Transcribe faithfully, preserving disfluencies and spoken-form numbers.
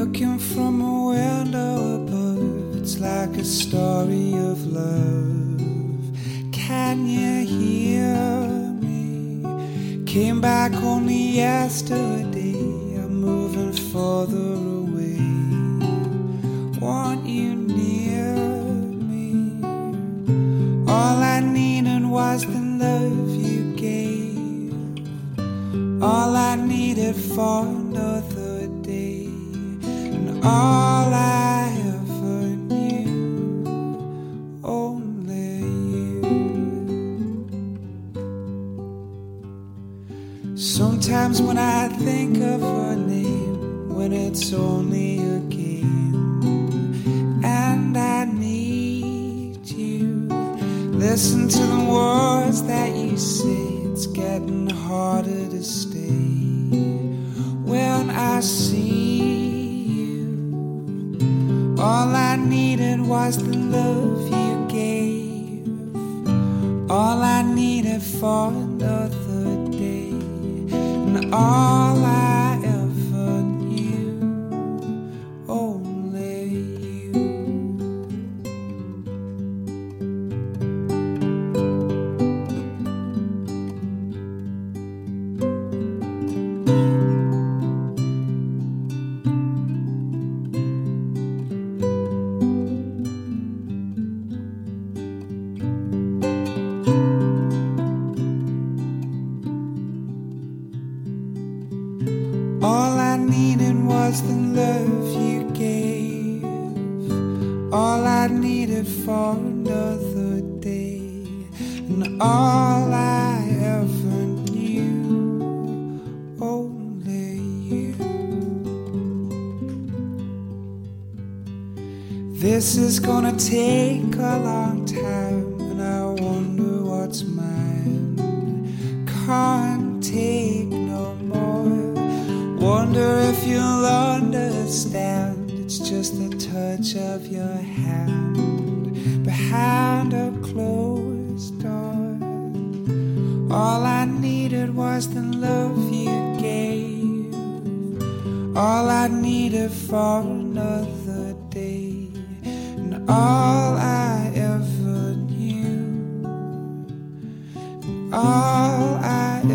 Looking from a window above, it's like a story of love. Can you hear me? Came back only yesterday, I'm moving further away. Want you near me? All I needed was the love you gave. All I needed for another day. And all I ever knew, only you. Sometimes when I think of her name, when it's only a game, and I need you, listen to the words that you say, it's getting harder to stay. When I see all I needed was the love you gave. All I needed for another day. And all I ever knew, only you. All I needed was the love you gave. All I needed for another day. And all I ever knew, only you. This is gonna take a long time, and I wonder what's mine. Can't take no more. Wonder if you'll understand. It's just the touch of your hand behind a closed door. All I needed was the love you gave. All I needed for another day. And all I ever knew, and all I